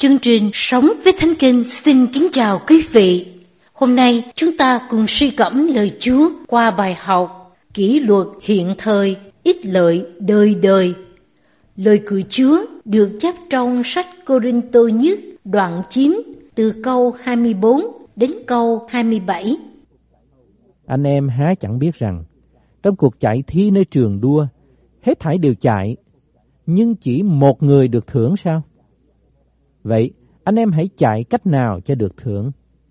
Chương trình Sống với Thánh Kinh xin kính chào quý vị. Hôm nay chúng ta cùng suy gẫm lời Chúa qua bài học Kỷ luật hiện thời, ích lợi đời đời. Lời của Chúa được chép trong sách Cô-rinh-tô nhất đoạn 9 từ câu 24 đến câu 27. Anh em há chẳng biết rằng trong cuộc chạy thi nơi trường đua, hết thảy đều chạy, nhưng chỉ một người được thưởng sao? Vậy anh em hãy chạy cách nào cho được thưởng?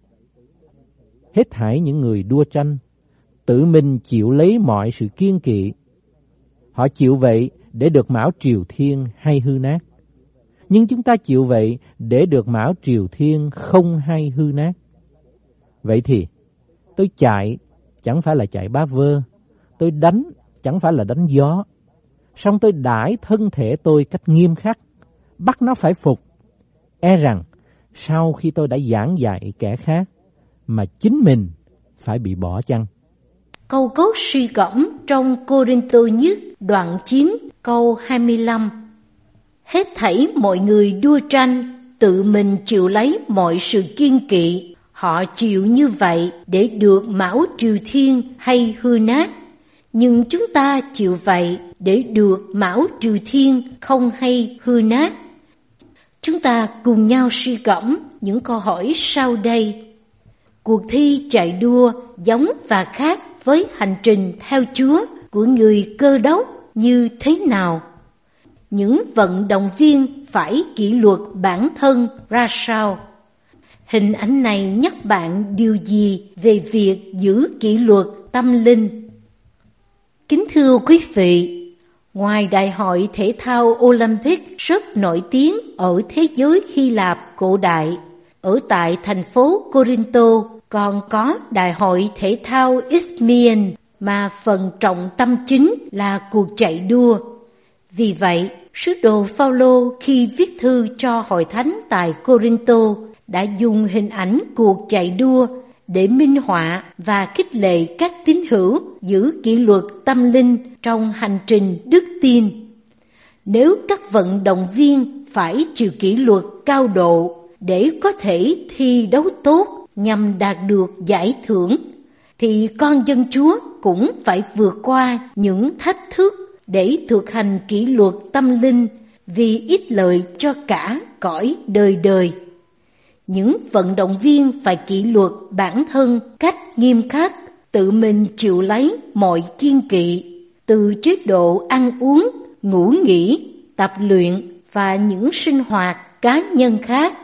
Hết thảy những người đua tranh tự mình chịu lấy mọi sự kiêng kỵ. Họ chịu vậy để được mão triều thiên hay hư nát. Nhưng chúng ta chịu vậy để được mão triều thiên không hay hư nát. Vậy thì tôi chạy chẳng phải là chạy bá vơ, tôi đánh chẳng phải là đánh gió. Song tôi đãi thân thể tôi cách nghiêm khắc, bắt nó phải phục. E rằng sau khi tôi đã giảng dạy kẻ khác mà chính mình phải bị bỏ chăng? Câu cốt suy gẫm trong Cô-rinh-tô nhất đoạn 9 câu 25. Hết thảy mọi người đua tranh tự mình chịu lấy mọi sự kiêng kỵ. Họ chịu như vậy để được mão triều thiên hay hư nát. Nhưng chúng ta chịu vậy để được mão triều thiên không hay hư nát. Chúng ta cùng nhau suy gẫm những câu hỏi sau đây. Cuộc thi chạy đua giống và khác với hành trình theo Chúa của người Cơ Đốc như thế nào? Những vận động viên phải kỷ luật bản thân ra sao? Hình ảnh này nhắc bạn điều gì về việc giữ kỷ luật tâm linh? Kính thưa quý vị, ngoài Đại hội thể thao Olympic rất nổi tiếng ở thế giới Hy Lạp cổ đại, ở tại thành phố Cô-rinh-tô còn có Đại hội thể thao Isthmian mà phần trọng tâm chính là cuộc chạy đua. Vì vậy, sứ đồ Phao-lô khi viết thư cho hội thánh tại Cô-rinh-tô đã dùng hình ảnh cuộc chạy đua để minh họa và khích lệ các tín hữu giữ kỷ luật tâm linh trong hành trình đức tin. Nếu các vận động viên phải chịu kỷ luật cao độ để có thể thi đấu tốt nhằm đạt được giải thưởng, thì con dân Chúa cũng phải vượt qua những thách thức để thực hành kỷ luật tâm linh vì ích lợi cho cả cõi đời đời. Những vận động viên phải kỷ luật bản thân cách nghiêm khắc, tự mình chịu lấy mọi kiêng kỵ, từ chế độ ăn uống, ngủ nghỉ, tập luyện và những sinh hoạt cá nhân khác.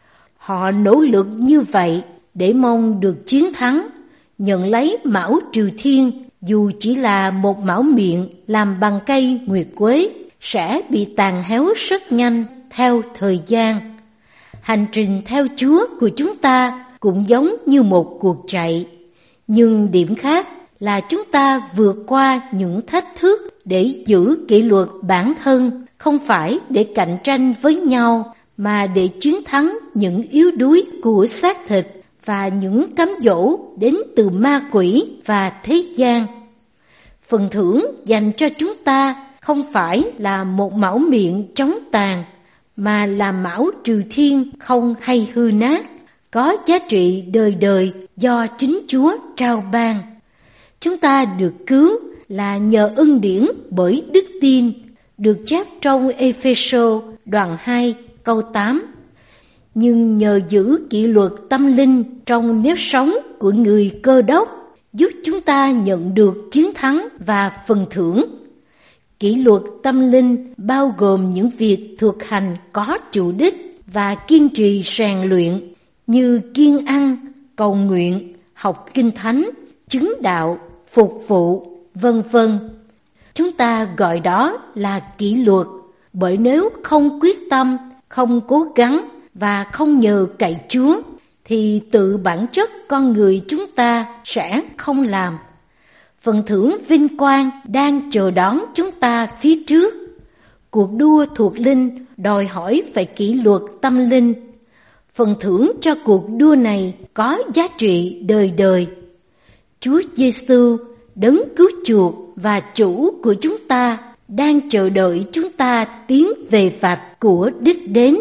Họ nỗ lực như vậy để mong được chiến thắng, nhận lấy mão triều thiên dù chỉ là một mão miệng làm bằng cây nguyệt quế sẽ bị tàn héo rất nhanh theo thời gian. Hành trình theo Chúa của chúng ta cũng giống như một cuộc chạy, nhưng điểm khác là chúng ta vượt qua những thách thức để giữ kỷ luật bản thân, không phải để cạnh tranh với nhau, mà để chiến thắng những yếu đuối của xác thịt và những cám dỗ đến từ ma quỷ và thế gian. Phần thưởng dành cho chúng ta không phải là một mão miệng chống tàn, mà là mão triều thiên không hay hư nát, có giá trị đời đời do chính Chúa trao ban. Chúng ta được cứu là nhờ ân điển bởi đức tin, được chép trong Ê-phê-sô đoạn 2 câu 8. Nhưng nhờ giữ kỷ luật tâm linh trong nếp sống của người Cơ Đốc, giúp chúng ta nhận được chiến thắng và phần thưởng. Kỷ luật tâm linh bao gồm những việc thực hành có chủ đích và kiên trì rèn luyện như kiêng ăn, cầu nguyện, học kinh thánh, chứng đạo, phục vụ, vân vân. Chúng ta gọi đó là kỷ luật, bởi nếu không quyết tâm, không cố gắng và không nhờ cậy Chúa, thì tự bản chất con người chúng ta sẽ không làm. Phần thưởng vinh quang đang chờ đón chúng ta phía trước. Cuộc đua thuộc linh đòi hỏi phải kỷ luật tâm linh. Phần thưởng cho cuộc đua này có giá trị đời đời. Chúa Giêsu, đấng cứu chuộc và chủ của chúng ta, đang chờ đợi chúng ta tiến về vạch của đích đến.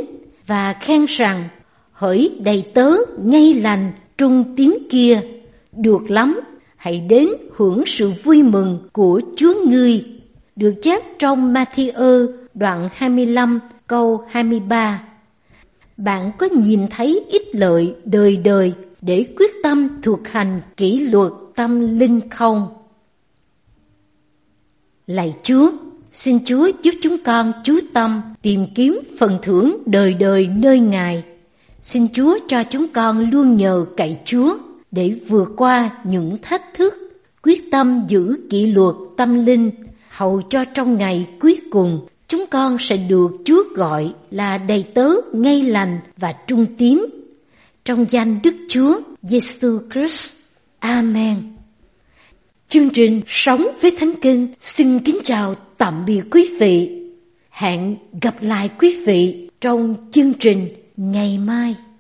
và khen rằng: hỡi đầy tớ ngay lành trung tín kia, được lắm, hãy đến hưởng sự vui mừng của Chúa ngươi. Được chép trong Ma-thi-ơ đoạn 25 câu 23. Bạn có nhìn thấy ích lợi đời đời để quyết tâm thực hành kỷ luật tâm linh không? Lạy Chúa, xin Chúa giúp chúng con chú tâm tìm kiếm phần thưởng đời đời nơi Ngài. Xin Chúa cho chúng con luôn nhờ cậy Chúa để vượt qua những thách thức, quyết tâm giữ kỷ luật tâm linh, hầu cho trong ngày cuối cùng chúng con sẽ được Chúa gọi là đầy tớ ngay lành và trung tín. Trong danh Đức Chúa Giêsu Christ. Amen. Chương trình Sống với Thánh Kinh xin kính chào tạm biệt quý vị. Hẹn gặp lại quý vị trong chương trình ngày mai.